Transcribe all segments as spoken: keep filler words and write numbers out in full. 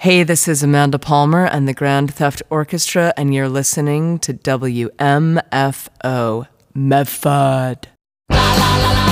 Hey, this is Amanda Palmer and the Grand Theft Orchestra, and you're listening to W M F O, Medford. La, la, la, la.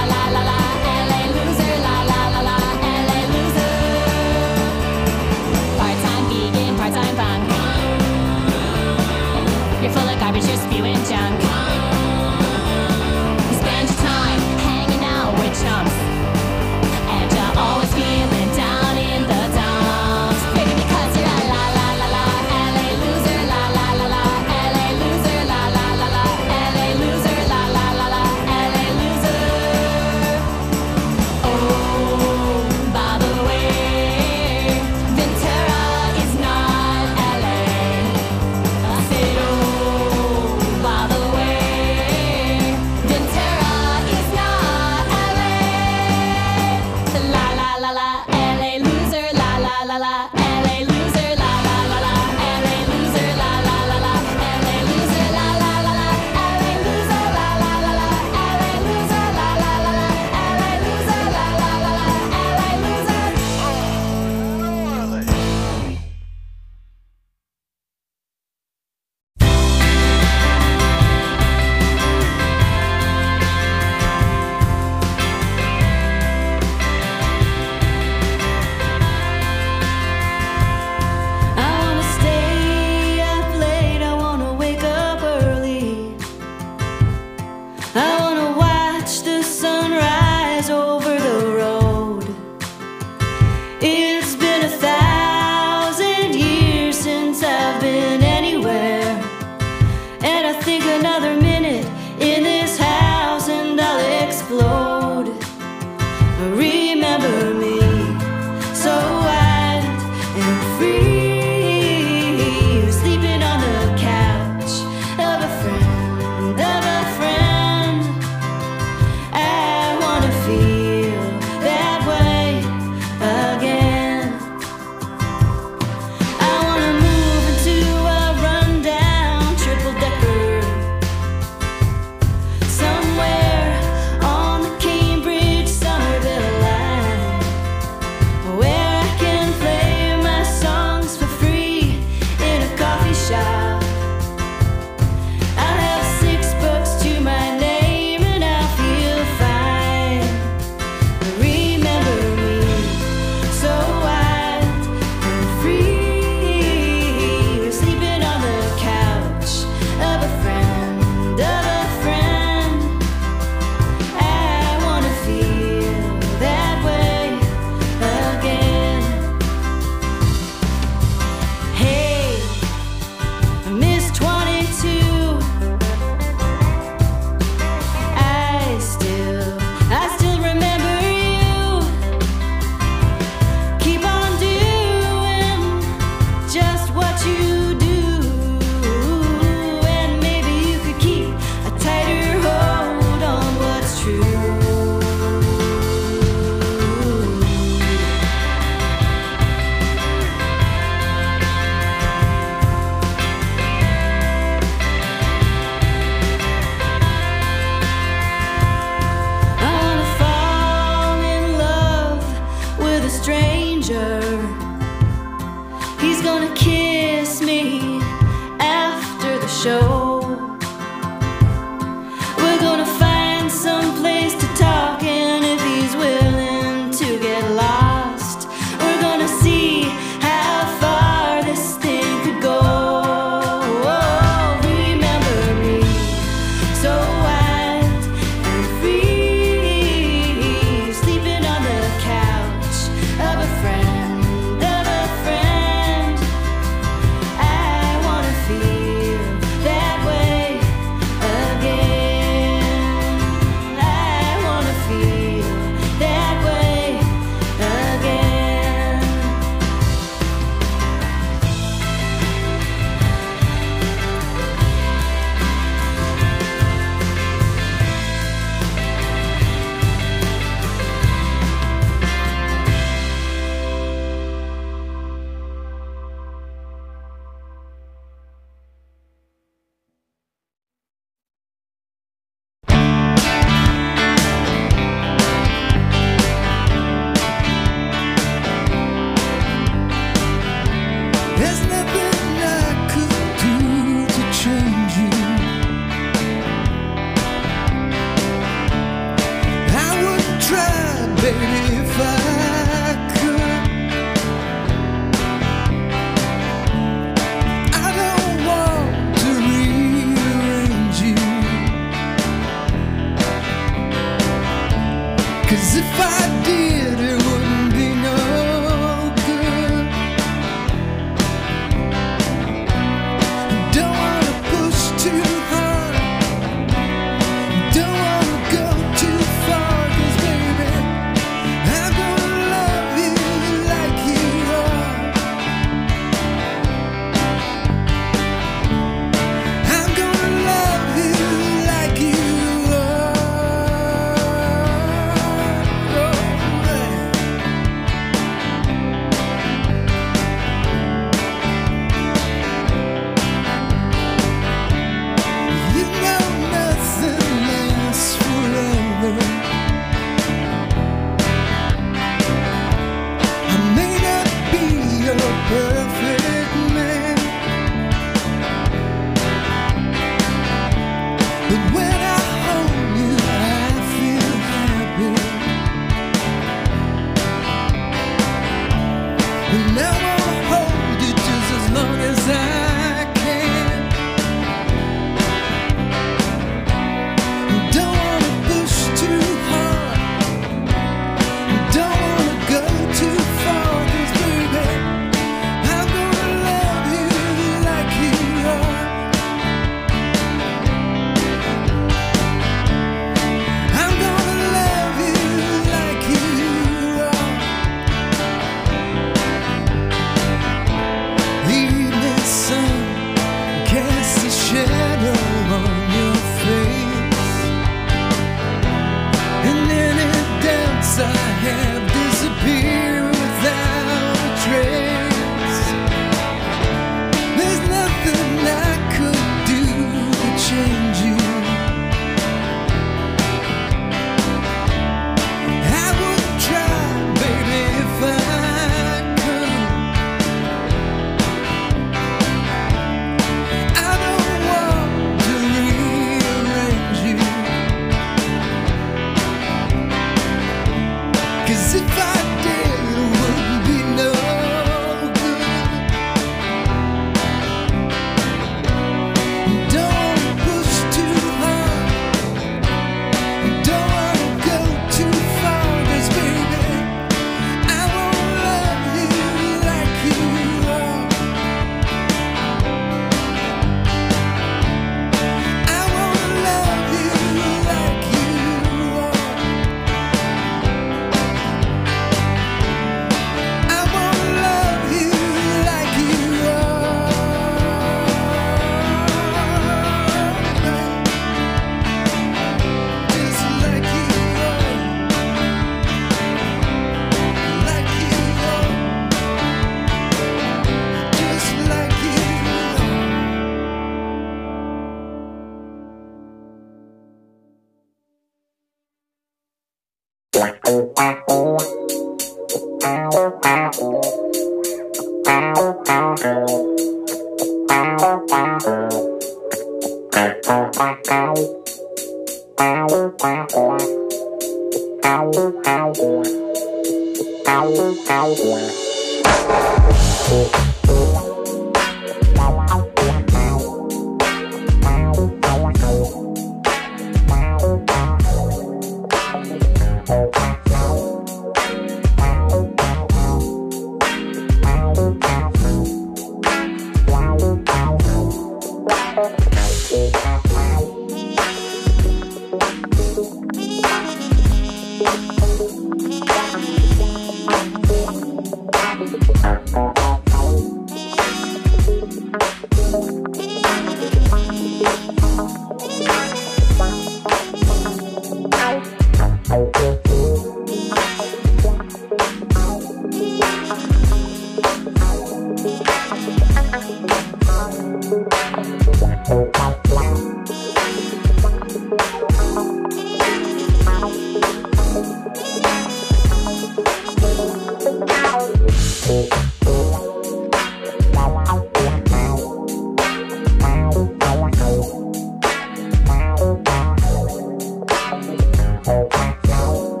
Oh,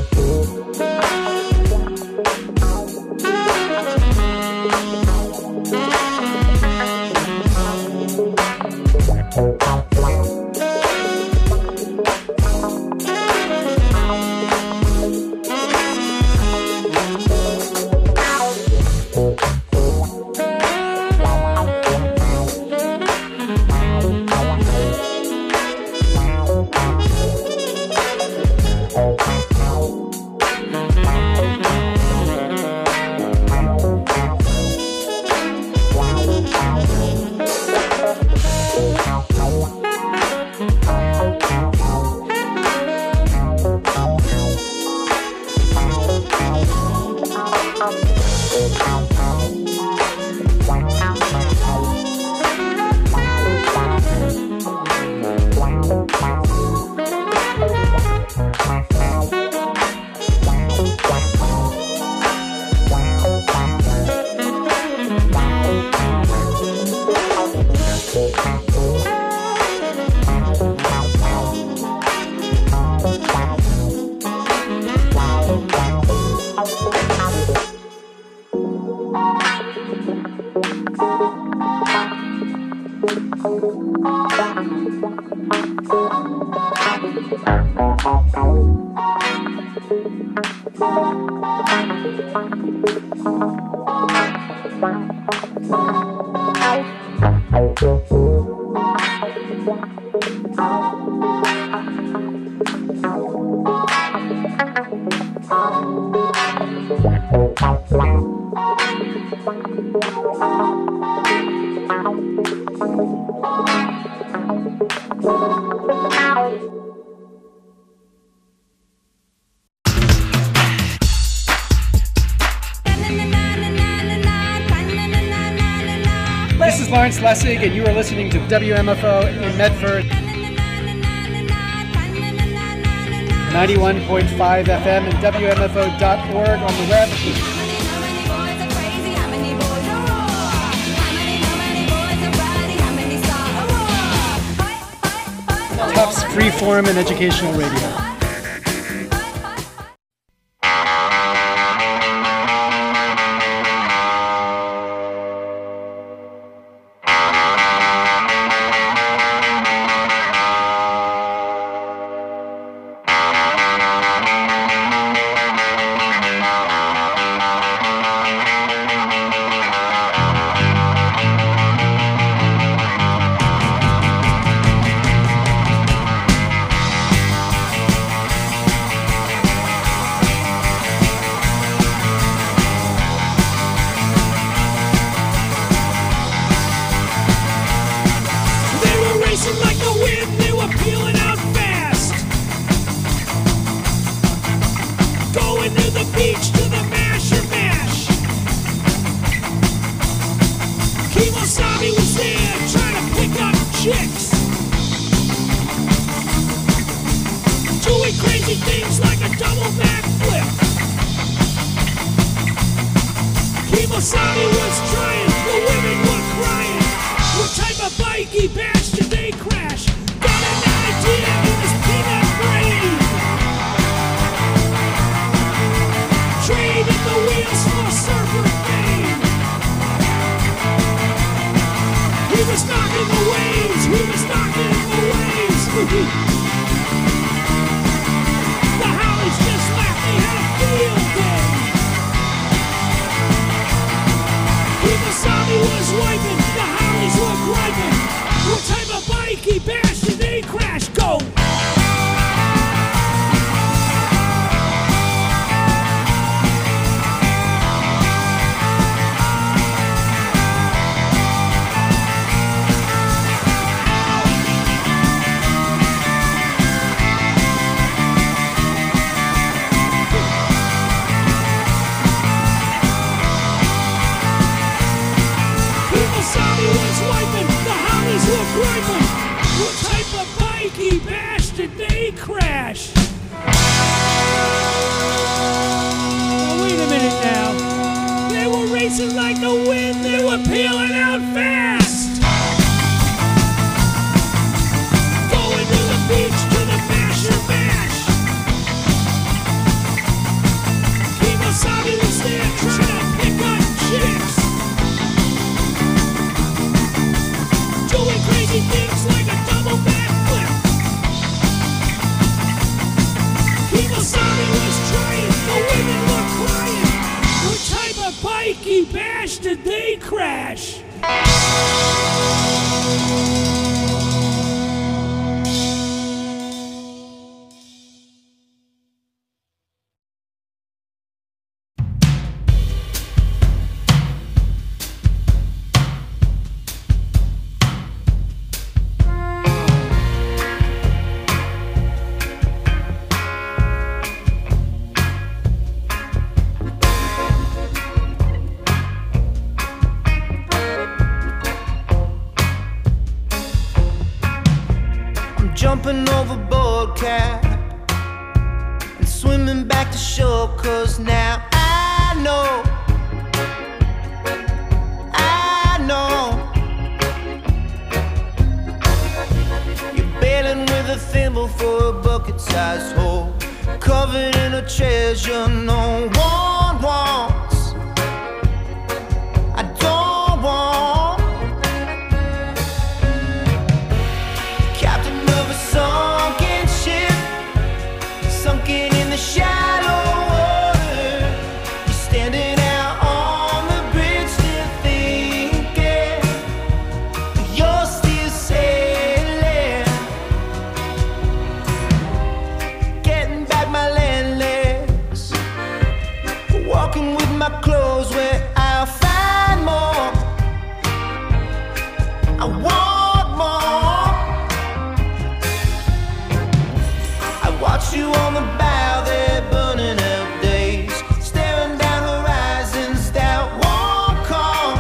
Lawrence Lessig, and you are listening to W M F O in Medford, ninety-one point five F M and W M F O dot org on the web. Tufts Freeform and Educational Radio. they crash. Jumping overboard, Cap, and swimming back to shore, 'cause now I know, I know you're bailing with a thimble for a bucket-sized hole, covered in a treasure no one wants. I don't want. Captain of a sunken ship, sunken in the shallow water. You're standing out on the bridge, still thinking you're still sailing. Getting back my land legs, walking with my clothes where I'll find more. I want more. Watch you on the bow there, burning out days, staring down horizons that won't come.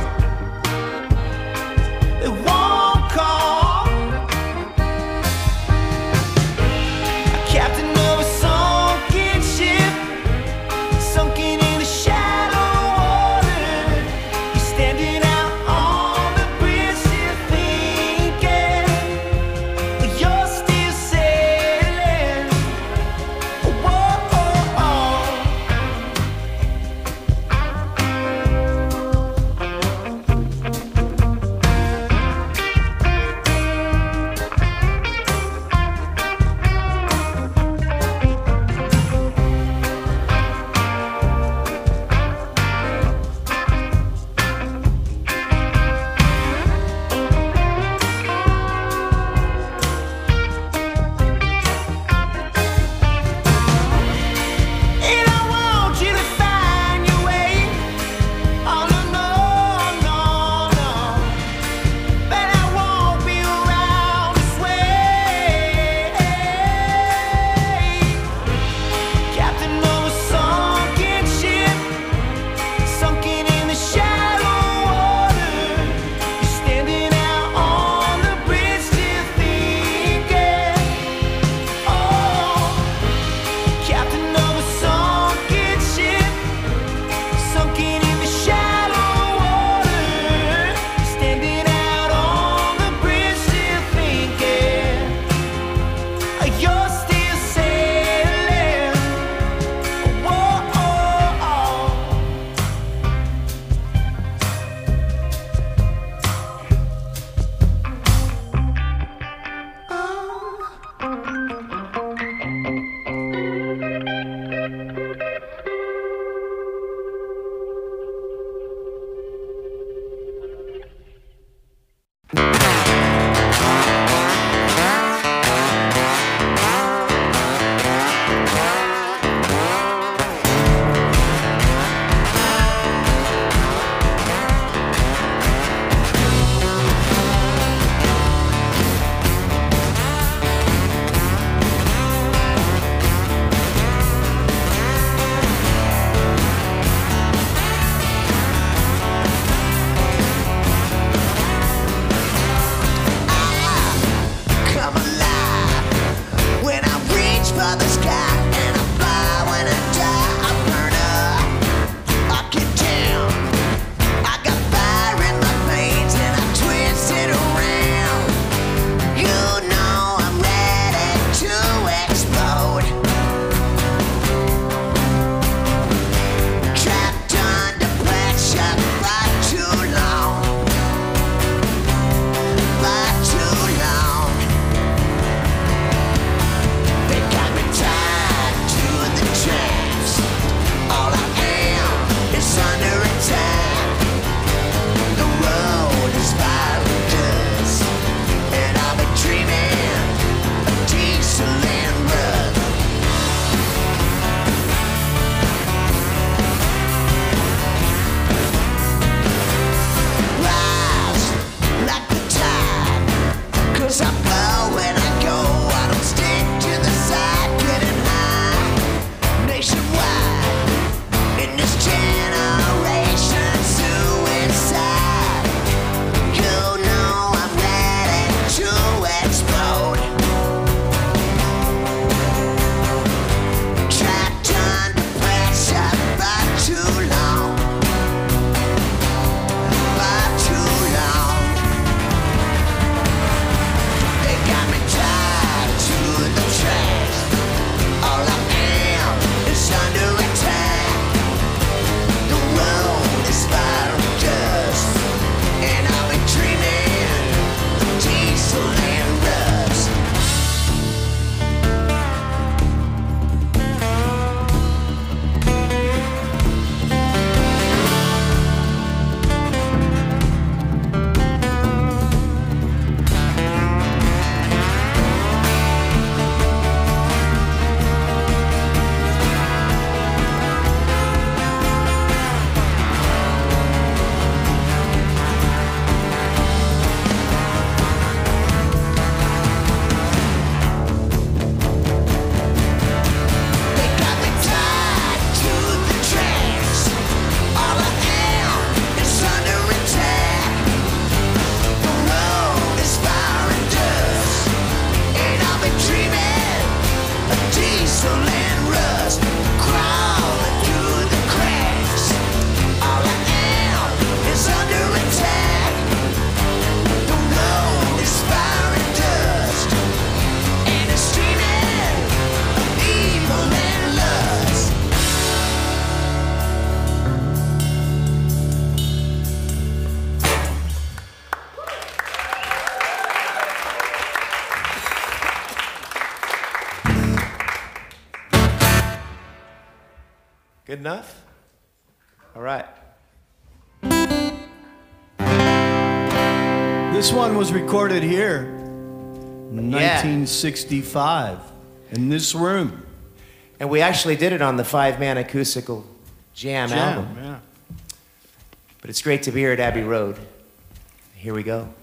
It won't come. A captain of a sunken ship, sunken in the shallow water. You're standing out on the bridge, still thinking Good enough? All right. This one was recorded here in nineteen sixty-five in this room. And we actually did it on the five-man acoustical jam, Jam, album. yeah. But it's great to be here at Abbey Road. Here we go.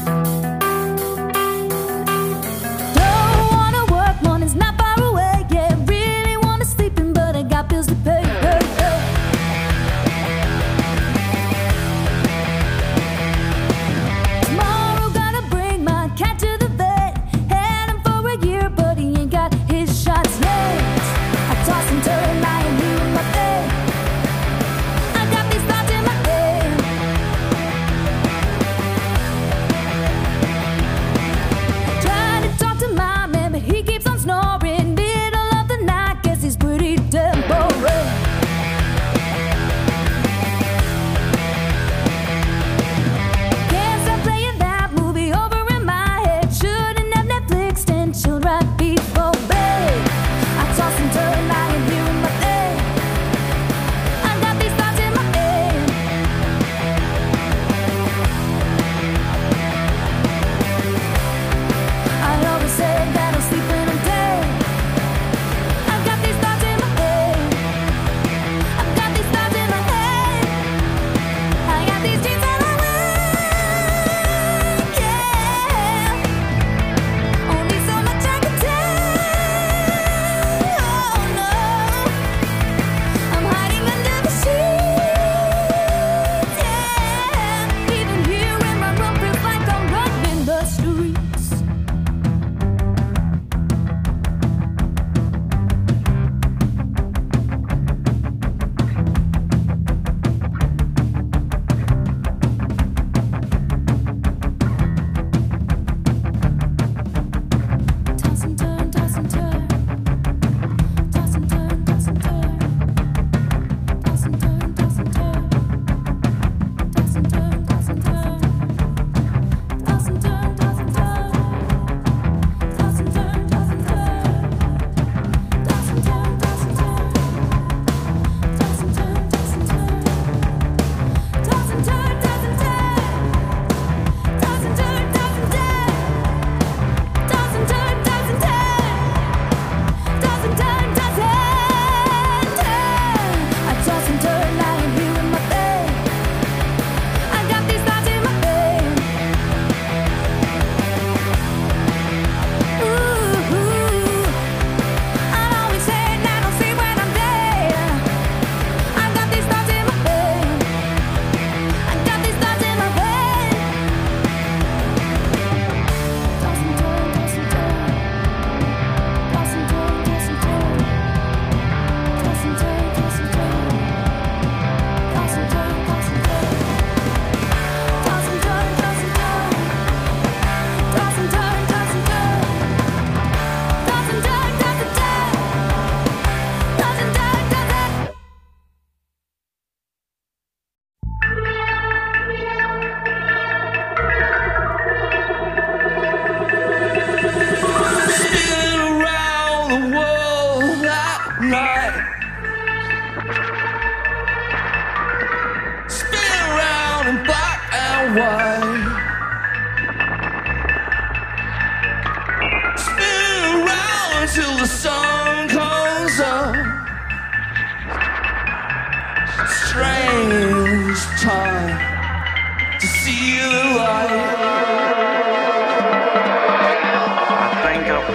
Don't wanna work, money's not far away, yeah.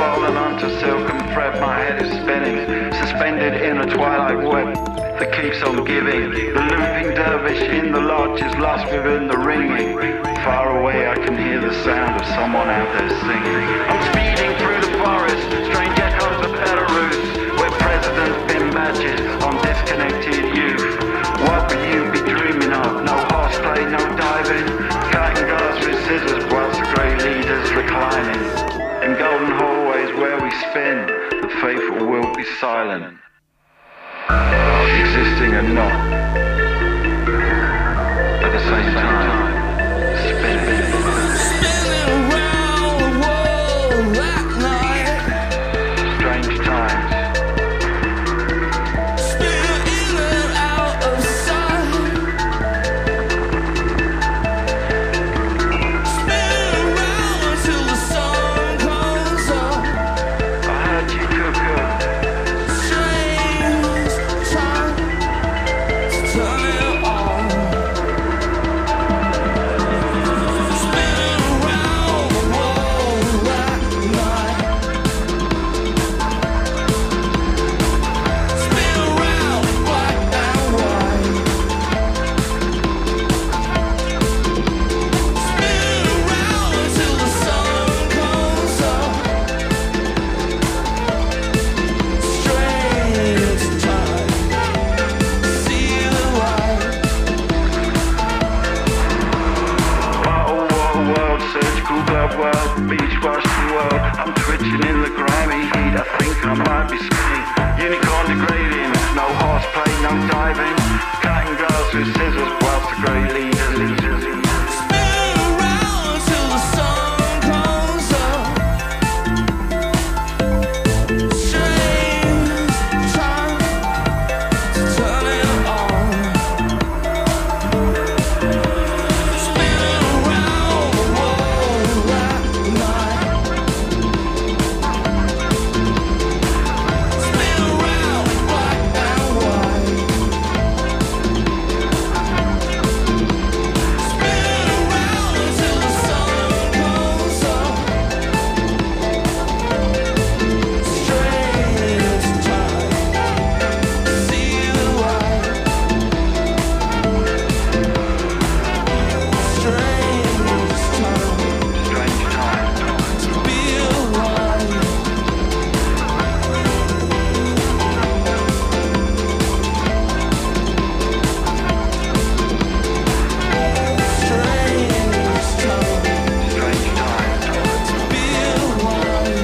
fallen onto silken thread, my head is spinning, suspended in a twilight web that keeps on giving. The looping dervish in the lodge is lost within the ringing. Far away I can hear the sound of someone out there singing. I'm speeding through the forest, strange echoes of Belarus, where presidents pin badges on disconnected youth. What would you be dreaming of? No horseplay, no diving, cutting glass with scissors whilst the great leaders reclining. In golden hallways where we spin, the faithful will be silent, existing and not at the same time, spinning. Spinning around the world that night. Strange times. Spinning in and out of sight. Spinning around until the sun comes up. I heard you cook up. Strange time to turn it on. Spinning around the world that night. Spin around black and white. Spin around until the sun comes up. Strange time, see the light. Bottle water world, surgical glove world, beach wash the world. I'm twitching in the grimy heat, I think I might be spinning. Unicorn degrading, no horseplay, no diving, cutting glass with scissors whilst the great leaders spin around until the sun comes up. Strange time to turn it on. Spinning around the world that night. Spin around black and white. Spin around until the sun comes up. Strange time, see the light. Strange time, strange time to be alive. Strange time, strange time to be alive.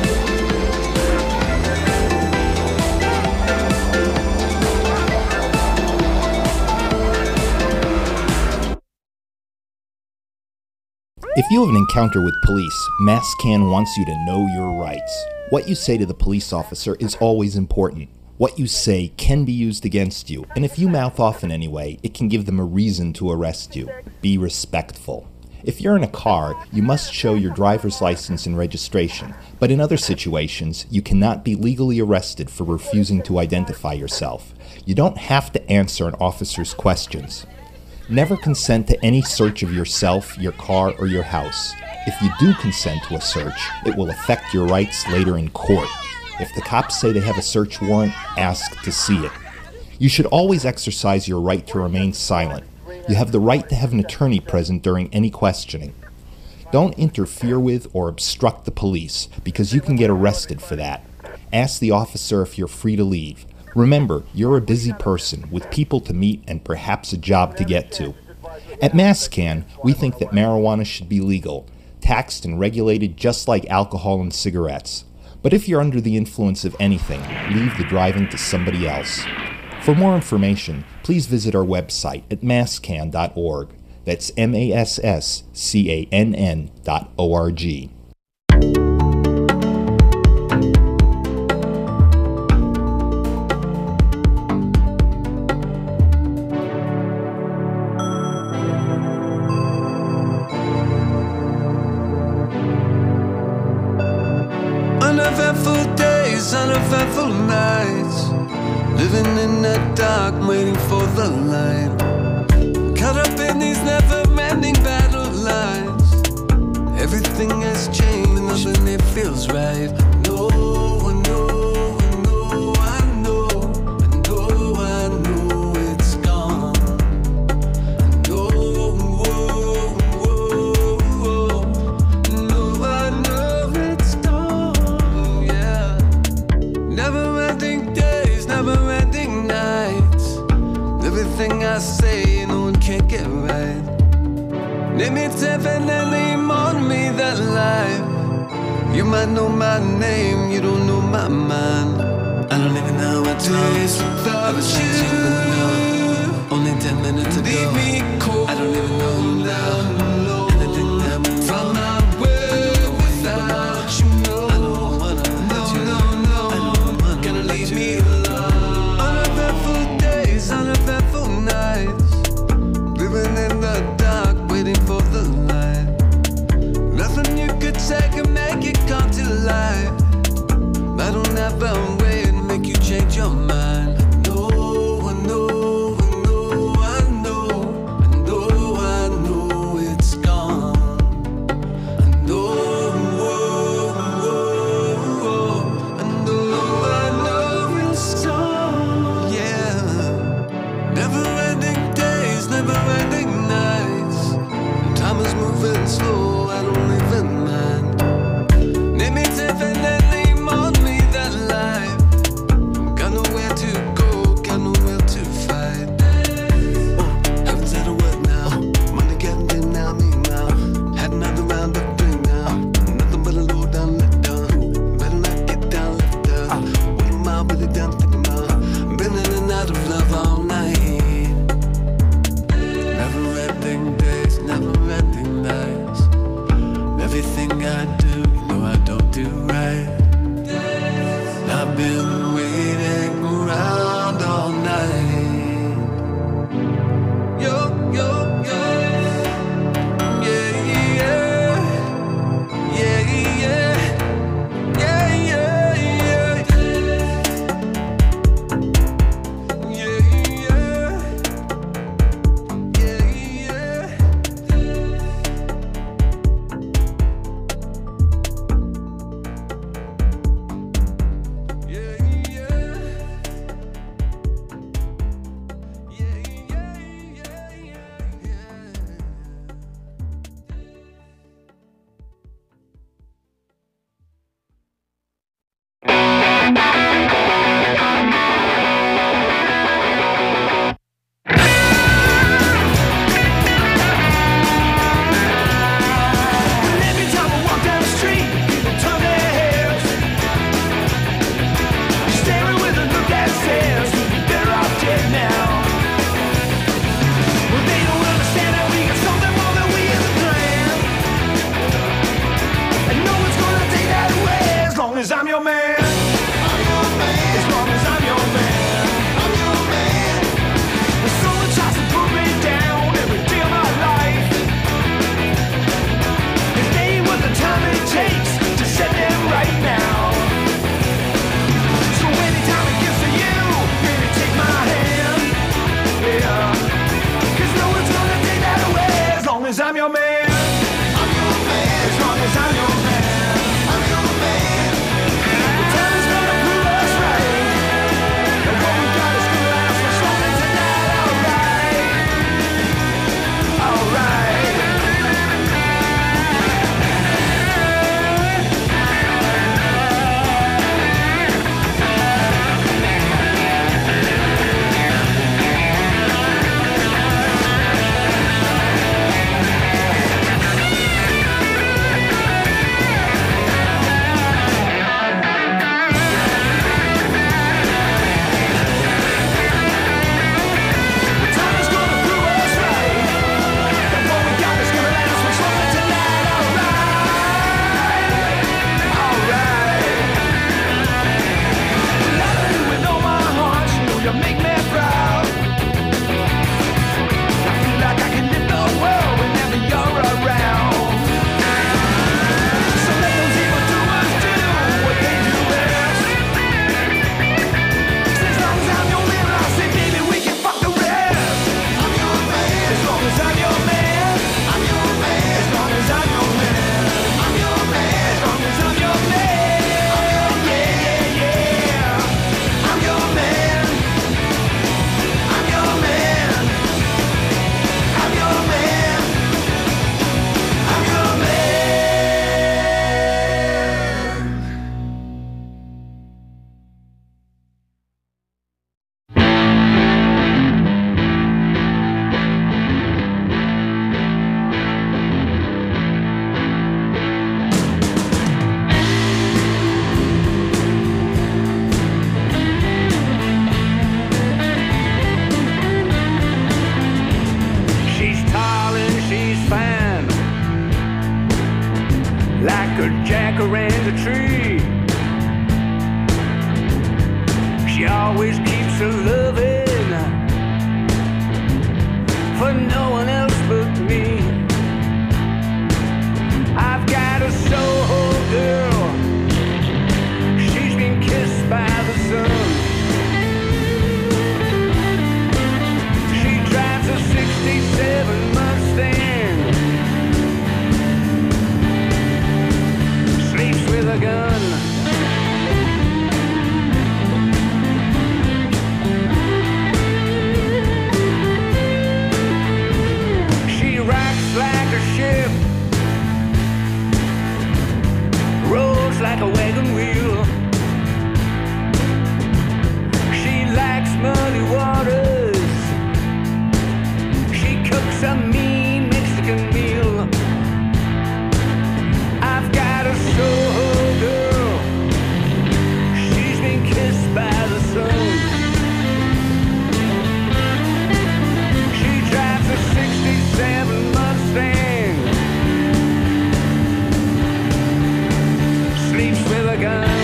If you have an encounter with police, MassCan wants you to know your rights. What you say to the police officer is always important. What you say can be used against you, and if you mouth off in any way, it can give them a reason to arrest you. Be respectful. If you're in a car, you must show your driver's license and registration, but in other situations, you cannot be legally arrested for refusing to identify yourself. You don't have to answer an officer's questions. Never consent to any search of yourself, your car, or your house. If you do consent to a search, it will affect your rights later in court. If the cops say they have a search warrant, ask to see it. You should always exercise your right to remain silent. You have the right to have an attorney present during any questioning. Don't interfere with or obstruct the police, because you can get arrested for that. Ask the officer if you're free to leave. Remember, you're a busy person with people to meet and perhaps a job to get to. At MassCan, we think that marijuana should be legal, taxed and regulated just like alcohol and cigarettes. But if you're under the influence of anything, leave the driving to somebody else. For more information, please visit our website at masscan dot org. That's M A S S C A N N dot O R G. Uneventful days, uneventful nights, living in the dark, waiting for the light. Caught up in these never-ending battle lines. Everything has changed, nothing it feels right. No. You might know my name, you don't know my mind. I don't even know what days without you. Only ten minutes ago, leave me cold. I don't even know you now. Anything that moves from my way without you. No, I don't wanna let you know. No, I don't wanna gonna leave me alone. Uneventful days, uneventful nights, living in the dark, waiting for the light. Nothing you could say can make it come to life. I don't ever wait and make you change your mind. I know, I know, I know, I know, I know, I know it's gone. I know, whoa, whoa, whoa. I know, I know it's gone. Yeah. Never-ending days, never-ending nights. Time is moving slow, I don't even mind. Name it infinitely more than me that life. Got nowhere to go, got nowhere to fight. Oh, haven't said a word now. Money getting in now, me now. Had another round of drink now. Nothing but a low down, let down. Better not get down, left down. What am I really down to think about? Been in and out of love all night. Never-ending days, never-ending nights. Everything I do, you know I don't do right. I've been waiting around all night. Yo, yo, yo. Yeah, yeah. Yeah, yeah. Yeah, yeah, yeah. Yeah, yeah. Yeah, yeah. Every time I walk down the street, people turn their heads, staring with a look that says, "You're better off dead now." Well, they don't understand that we got something more than we in the plan, and no one's gonna take that away as long as I'm your man. I'm your man. As long as I'm your man. I'm your man. When someone tries to put me down every day of my life, it ain't worth the time it takes to set them right now. So anytime it gets to you, baby, take my hand. Yeah. Cause no one's gonna take that away as long as I'm your man. I'm your man. As long as I'm your man. I'm your man. a jacaranda tree. She always keeps her loving for no one else but me. I've got a Soho girl, she's been kissed by the sun. She drives a sixty-seven Mustang, sleeps with a gun. She rocks like a ship, rolls like a wagon wheel. She likes muddy waters, she cooks a mean Mexican meal. I've got a Soho girl, she's been kissed by the sun. She drives a sixty-seven Mustang, sleeps with a gun.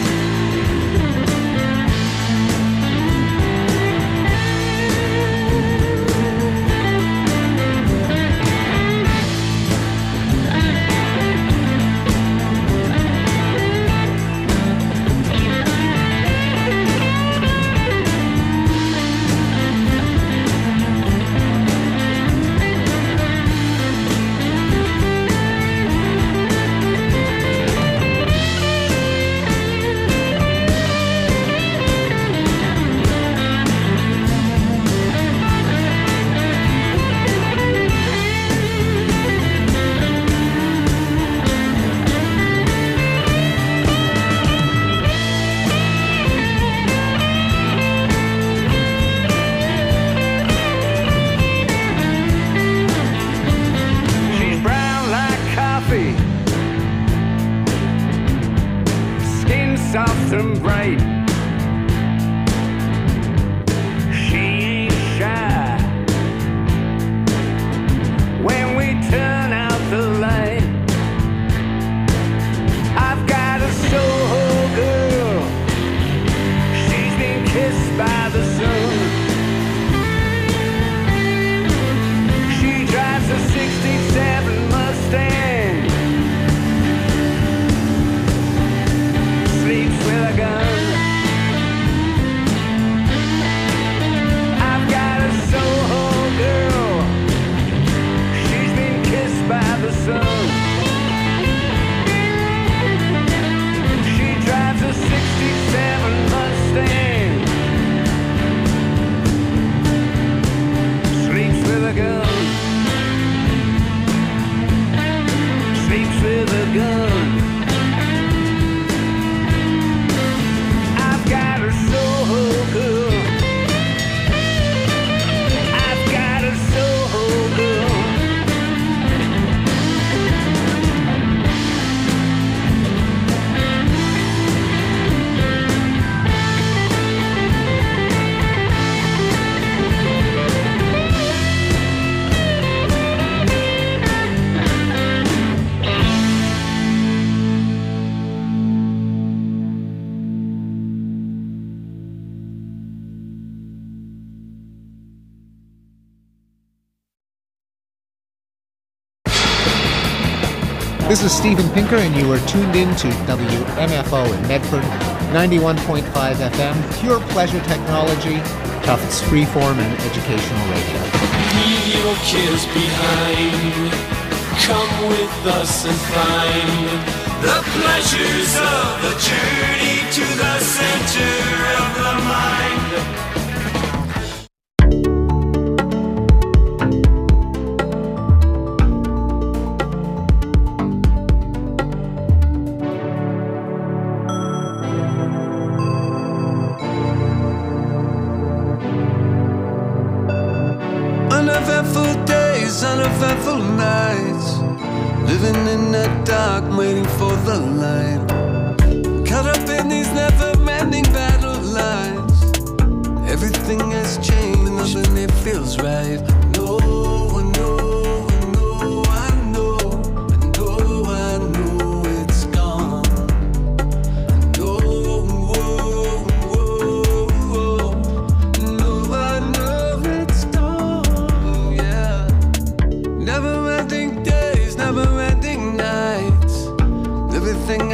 She's brown like coffee, skin soft and bright. She ain't shy when we turn out the light. I've got a Soho girl, she's been kissed by the sun. She drives a sixty-seven Mustang, sleeps with a gun. I've got a Soho girl, she's been kissed by the sun. She drives a sixty-seven Mustang, sleeps with a gun. Sleeps with a gun. I've got a Soho girl, I've got a Soho girl. This is Steven Pinker, and you are tuned in to W M F O in Medford, ninety-one point five F M, pure pleasure technology, Tufts freeform and educational radio. Leave your cares behind. Come with us and find the pleasures of the journey to the center of the mind. Uneventful days, uneventful nights, living in the dark, waiting for the light. Caught up in these never-ending battle lines. Everything has changed, nothing it feels right. No, I know, I know, I know, I know it's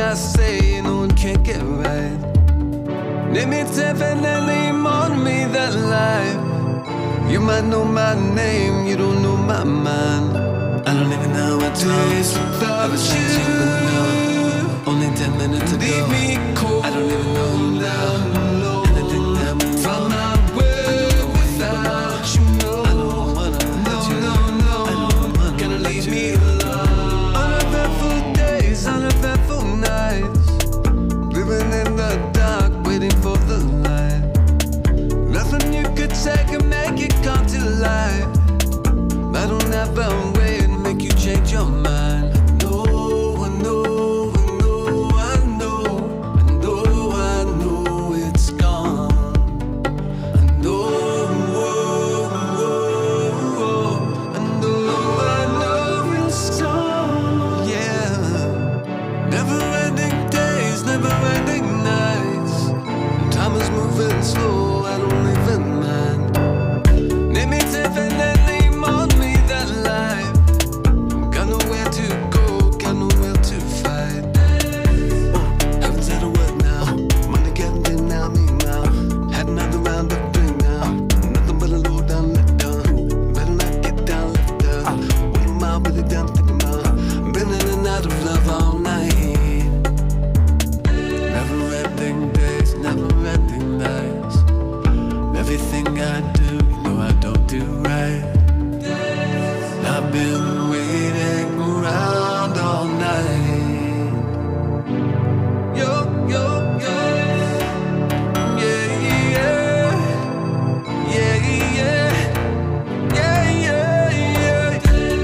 I say, no one can't get right. Name it definitely more to me that life. You might know my name, you don't know my mind. I don't even know what days without you. Only ten minutes ago, leave me cold. I don't even know you now. Anything that moves from my way without you. Know. I don't wanna let you. No, no, no. Gonna leave me alone. Uneventful days, uneventful nights. Living in the dark, waiting for the light. Nothing you could say can make it come to life. I don't have a way to make you change your mind. I know, I know, I know, I know, I know, I know it's gone. I know, oh, oh, oh, I know, I know it's gone. Yeah, never-ending days, never-ending nights. Time is moving slow, I don't even mind. Name it definitely more to me that life. Got nowhere to go, got nowhere to fight. Uh, haven't said a word now. Money getting in now, me now. Had another round of three now. Nothing but a low down, let down. Better not get down, left down. What am I really done thinking about? Been in and out of love all night. Never-ending days, never-ending nights. Everything I do, you know I don't do right. I've been waiting around all night. Yo, yo, yo. Yeah, yeah. Yeah, yeah. Yeah, yeah, yeah.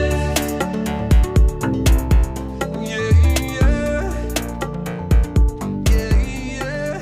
Yeah, yeah. Yeah, yeah.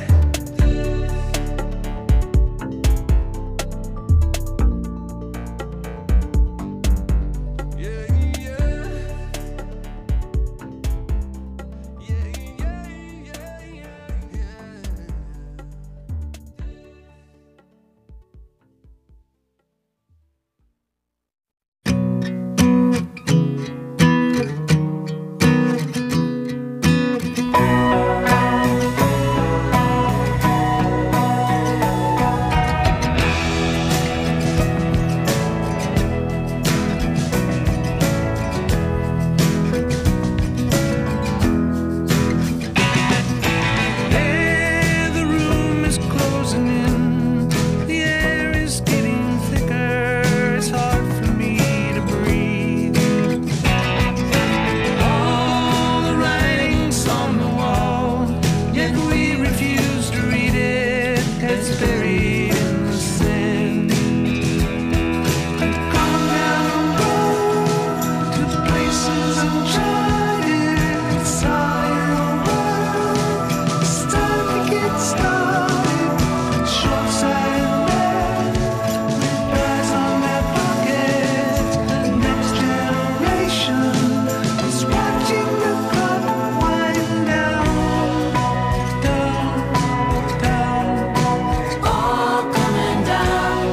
The room is closing in. The air is getting thicker. It's hard for me to breathe. All the writing's on the wall, yet we refuse to read it. It's buried in the sand. Come down the road to the places uncharted. It's all your world. It's time to get started. Short-sighted men with bags on their pockets. The next generation is watching the clock wind down, down, down. All coming down.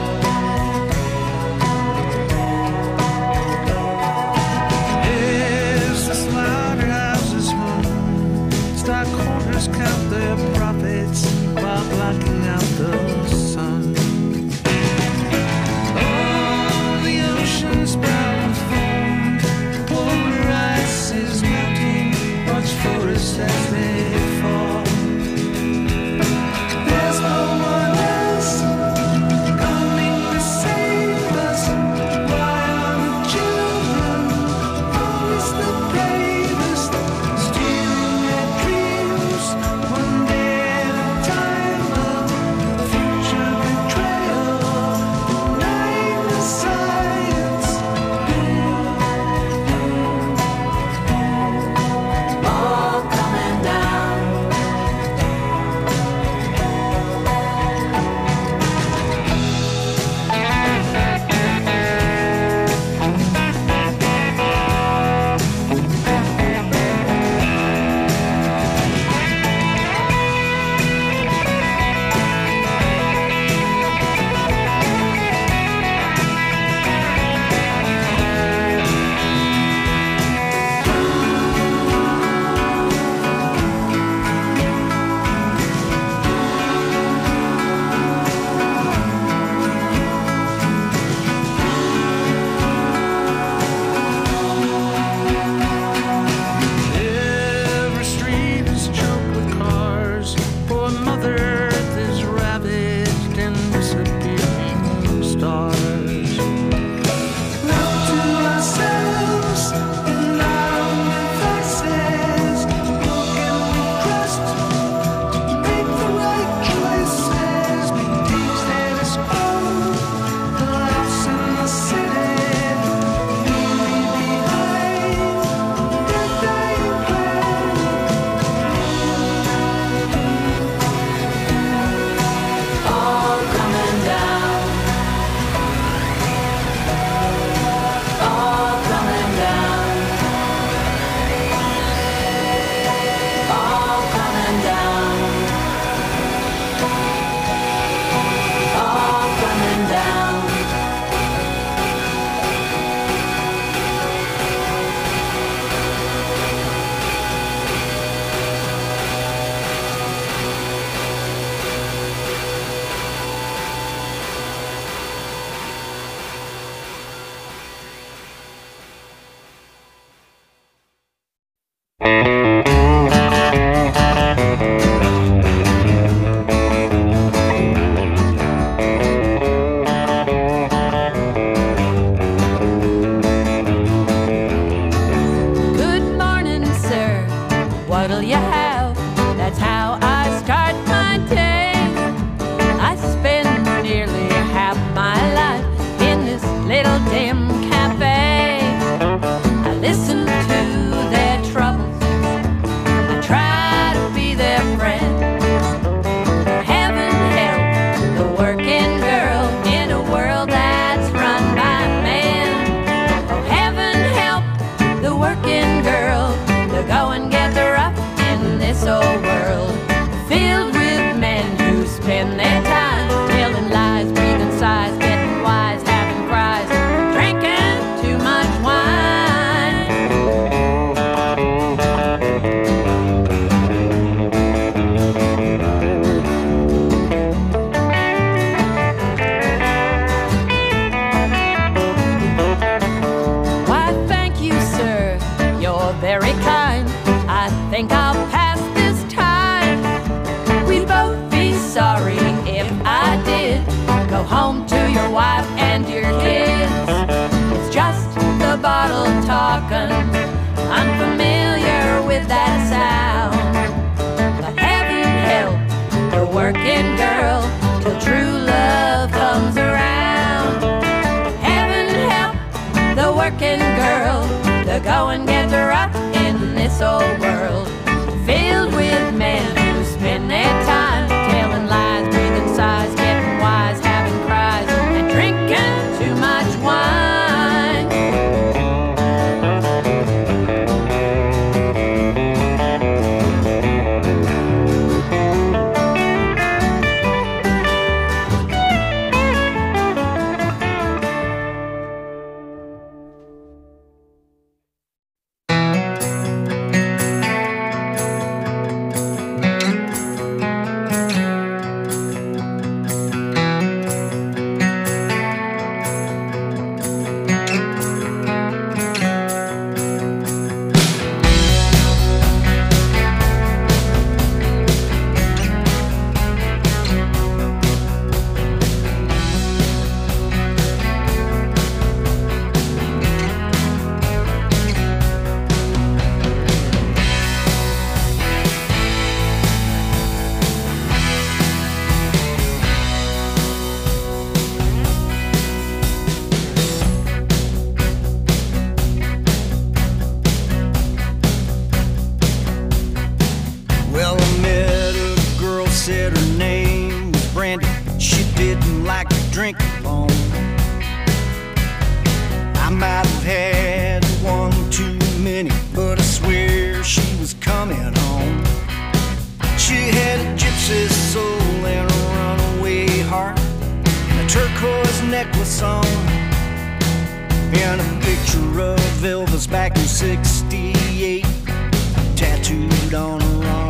Is the slaughterhouse's home? Stockholders count their profits while blocking out the sun. Oh, the ocean's brown with foam. Polar ice is melting. Watch forests as they fall. There's no one else coming to save us. Why are the children always the bravest, stealing their dreams one day at a time? what'll you have? That's how I start my day. I spend nearly half my life in this little dim cafe. I listen to their troubles, I try to be their friend. Heaven help the working girl in a world that's run by men. Oh, heaven help the working girl to go and get the rough in this old world, filled with men who spend their time telling lies, breathing sighs, getting wise, having cries, drinking too much wine. Why, thank you, sir, you're very kind. I think I'll pass this time. We'd both be sorry if I did go home to your wife and your kids. It's just the bottle talking, I'm familiar with that sound. But heaven help the working girl till true love comes around. Heaven help the working girl to go and get the rough in this old world, filled with men who spend their time telling lies, breathing sighs, getting wise, having cries, and drinking too much wine. Well, I met a girl, said her name was Brandy. She didn't like to drink alone. I might have had one too many, but I swear she was coming home. She had a gypsy soul and a runaway heart, and a turquoise necklace on, and a picture of Elvis back in sixty-eight tattooed on her arm.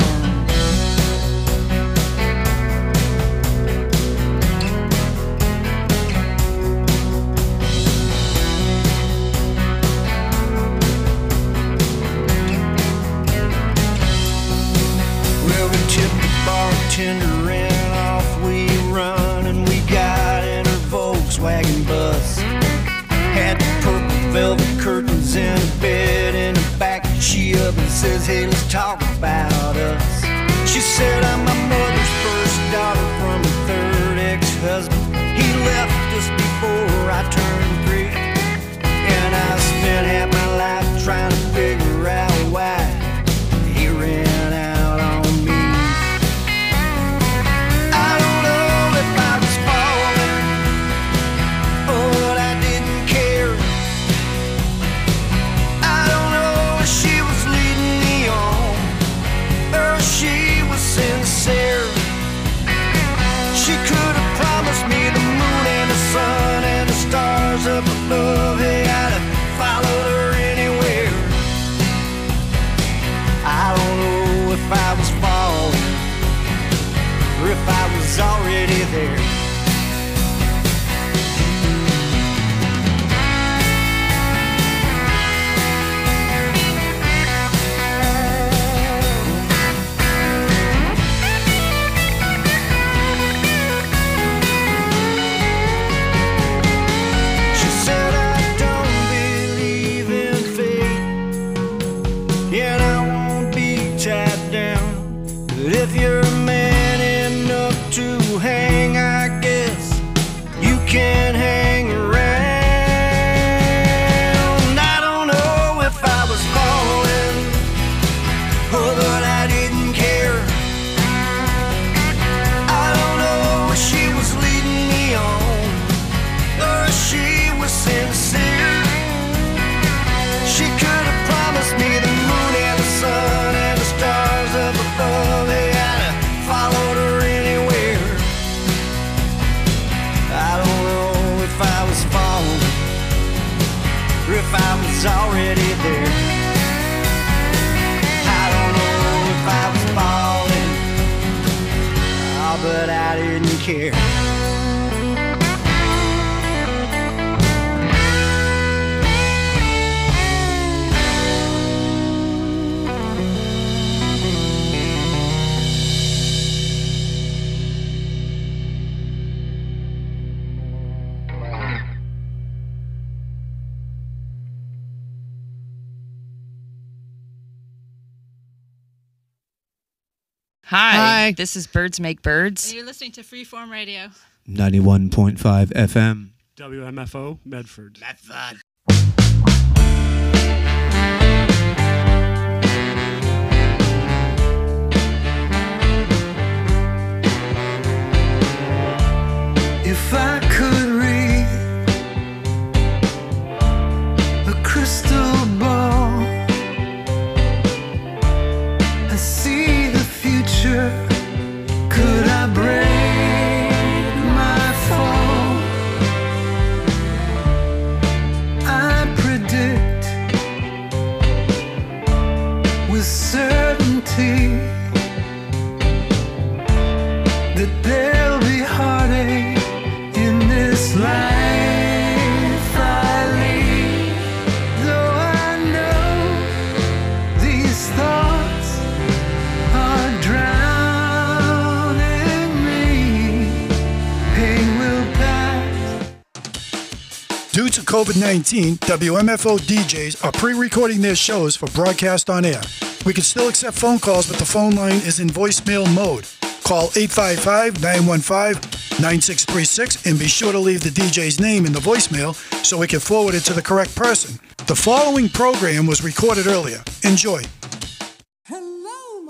Well, we tipped the bartender and off we run, and we got in her Volkswagen bus. Had the purple velvet curtains in a bed in the back. She up and says, hey, let's talk about us. She said, I'm my mother's first daughter from a third ex-husband. He left us before I turned three, and I spent half my life trying to figure out why he ran out on me. I don't know if I was falling, but I didn't care. I don't know if she was leading me on, or if she was sincere. She could have promised me the moon and the sun and the stars up above. Hey, I'd have followed her anywhere. I don't know if I was falling, or if I was already there. If you're a man enough to hang, I guess you can hang around. I don't know if I was falling, oh, but I didn't care. I don't know if she was leading me on, or if she was sincere. She could have promised me the moon and the sun and the stars up above. Hey, I'd have followed her anywhere. I don't know if I was falling or if I was already there. I don't know if I was falling, oh, but I didn't care. Hi, Hi. This is Birds Make Birds. And you're listening to Freeform Radio. ninety-one point five F M. W M F O, Medford. Medford. If I could read a crystal ball, I see the future. Could I break my fall? I predict with certainty that there'll be heartache in this life I lead. Though I know these thoughts are drowning me, pain will pass. Due to COVID nineteen, W M F O D Js are pre-recording their shows for broadcast on air. We can still accept phone calls, but the phone line is in voicemail mode. Call eight five five, nine one five, nine six three six and be sure to leave the D J's name in the voicemail so we can forward it to the correct person. The following program was recorded earlier. Enjoy.